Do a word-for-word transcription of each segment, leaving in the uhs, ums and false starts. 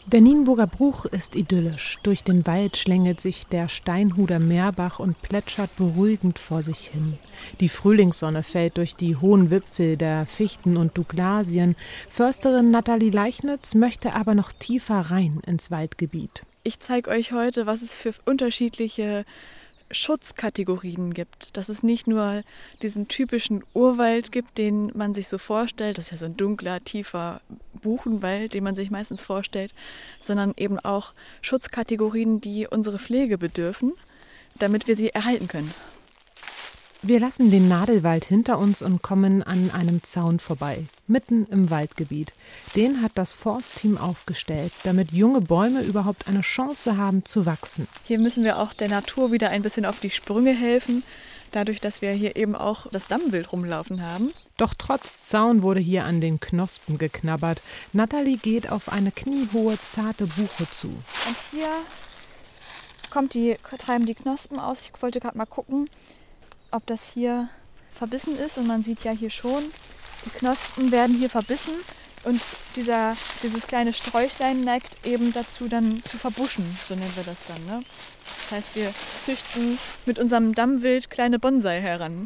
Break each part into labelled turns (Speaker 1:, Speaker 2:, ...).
Speaker 1: Der Nienburger Bruch ist idyllisch. Durch den Wald schlängelt sich der Steinhuder Meerbach und plätschert beruhigend vor sich hin. Die Frühlingssonne fällt durch die hohen Wipfel der Fichten und Douglasien. Försterin Nathalie Leichnitz möchte aber noch tiefer rein ins Waldgebiet.
Speaker 2: Ich zeige euch heute, was es für unterschiedliche Schutzkategorien gibt. Dass es nicht nur diesen typischen Urwald gibt, den man sich so vorstellt, das ist ja so ein dunkler, tiefer Buchenwald, den man sich meistens vorstellt, sondern eben auch Schutzkategorien, die unsere Pflege bedürfen, damit wir sie erhalten können.
Speaker 1: Wir lassen den Nadelwald hinter uns und kommen an einem Zaun vorbei, mitten im Waldgebiet. Den hat das Forstteam aufgestellt, damit junge Bäume überhaupt eine Chance haben zu wachsen.
Speaker 2: Hier müssen wir auch der Natur wieder ein bisschen auf die Sprünge helfen, dadurch, dass wir hier eben auch das Dammwild rumlaufen haben.
Speaker 1: Doch trotz Zaun wurde hier an den Knospen geknabbert. Nathalie geht auf eine kniehohe, zarte Buche zu.
Speaker 2: Und hier kommt die, treiben die Knospen aus. Ich wollte gerade mal gucken, ob das hier verbissen ist. Und man sieht ja hier schon, die Knospen werden hier verbissen. Und dieser, dieses kleine Sträuchlein neigt eben dazu, dann zu verbuschen, so nennen wir das dann. Ne? Das heißt, wir züchten mit unserem Dammwild kleine Bonsai heran.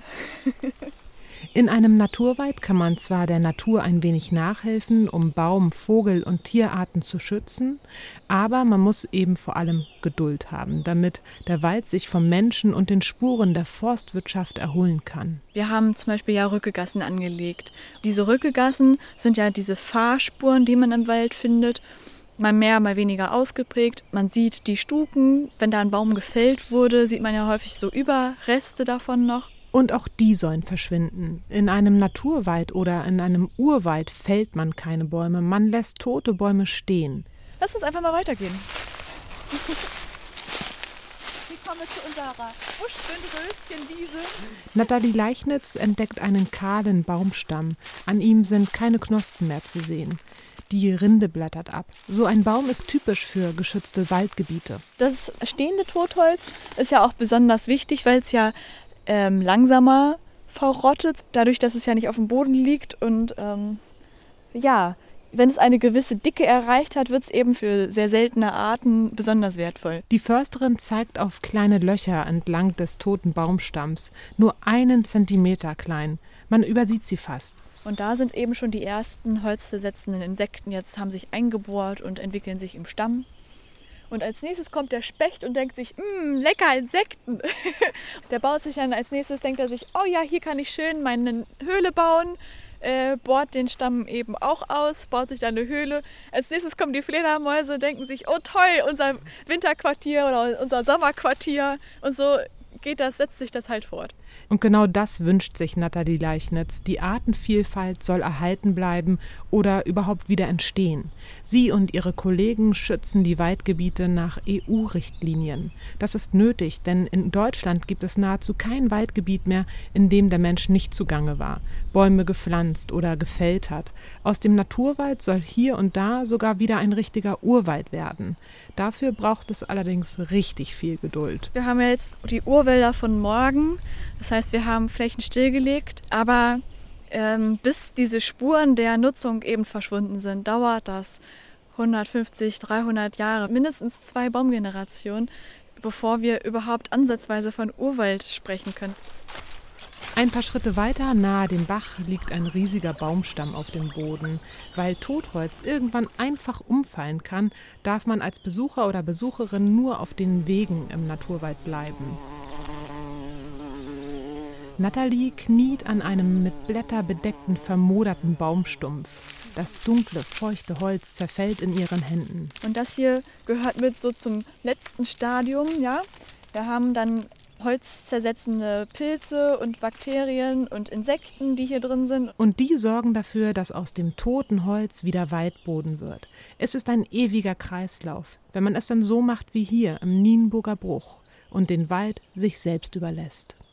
Speaker 1: In einem Naturwald kann man zwar der Natur ein wenig nachhelfen, um Baum-, Vogel- und Tierarten zu schützen, aber man muss eben vor allem Geduld haben, damit der Wald sich vom Menschen und den Spuren der Forstwirtschaft erholen kann.
Speaker 2: Wir haben zum Beispiel ja Rückegassen angelegt. Diese Rückegassen sind ja diese Fahrspuren, die man im Wald findet, mal mehr, mal weniger ausgeprägt. Man sieht die Stuken, wenn da ein Baum gefällt wurde, sieht man ja häufig so Überreste davon noch.
Speaker 1: Und auch die sollen verschwinden. In einem Naturwald oder in einem Urwald fällt man keine Bäume, man lässt tote Bäume stehen.
Speaker 2: Lass uns einfach mal weitergehen. Hier kommen wir zu unserer Buschbündröschenwiese.
Speaker 1: Nathalie Leichnitz entdeckt einen kahlen Baumstamm. An ihm sind keine Knospen mehr zu sehen. Die Rinde blättert ab. So ein Baum ist typisch für geschützte Waldgebiete.
Speaker 2: Das stehende Totholz ist ja auch besonders wichtig, weil es ja Ähm, langsamer verrottet, dadurch, dass es ja nicht auf dem Boden liegt. Und ähm, ja, wenn es eine gewisse Dicke erreicht hat, wird es eben für sehr seltene Arten besonders wertvoll.
Speaker 1: Die Försterin zeigt auf kleine Löcher entlang des toten Baumstamms, nur einen Zentimeter klein. Man übersieht sie fast.
Speaker 2: Und da sind eben schon die ersten holzzersetzenden Insekten, jetzt haben sich eingebohrt und entwickeln sich im Stamm. Und als nächstes kommt der Specht und denkt sich, mmm, lecker Insekten. Der baut sich dann als nächstes, denkt er sich, oh ja, hier kann ich schön meine Höhle bauen, äh, bohrt den Stamm eben auch aus, baut sich dann eine Höhle. Als nächstes kommen die Fledermäuse, denken sich, oh toll, unser Winterquartier oder unser Sommerquartier. Und so geht das, setzt sich das halt fort.
Speaker 1: Und genau das wünscht sich Nathalie Leichnitz. Die Artenvielfalt soll erhalten bleiben oder überhaupt wieder entstehen. Sie und ihre Kollegen schützen die Waldgebiete nach E U-Richtlinien. Das ist nötig, denn in Deutschland gibt es nahezu kein Waldgebiet mehr, in dem der Mensch nicht zugange war, Bäume gepflanzt oder gefällt hat. Aus dem Naturwald soll hier und da sogar wieder ein richtiger Urwald werden. Dafür braucht es allerdings richtig viel Geduld.
Speaker 2: Wir haben ja jetzt die Urwälder von morgen. Das heißt, wir haben Flächen stillgelegt, aber ähm, bis diese Spuren der Nutzung eben verschwunden sind, dauert das hundertfünfzig, dreihundert Jahre, mindestens zwei Baumgenerationen, bevor wir überhaupt ansatzweise von Urwald sprechen können.
Speaker 1: Ein paar Schritte weiter, nahe dem Bach, liegt ein riesiger Baumstamm auf dem Boden. Weil Totholz irgendwann einfach umfallen kann, darf man als Besucher oder Besucherin nur auf den Wegen im Naturwald bleiben. Nathalie kniet an einem mit Blätter bedeckten, vermoderten Baumstumpf. Das dunkle, feuchte Holz zerfällt in ihren Händen.
Speaker 2: Und das hier gehört mit so zum letzten Stadium, ja. Wir haben dann holzzersetzende Pilze und Bakterien und Insekten, die hier drin sind.
Speaker 1: Und die sorgen dafür, dass aus dem toten Holz wieder Waldboden wird. Es ist ein ewiger Kreislauf, wenn man es dann so macht wie hier im Nienburger Bruch und den Wald sich selbst überlässt.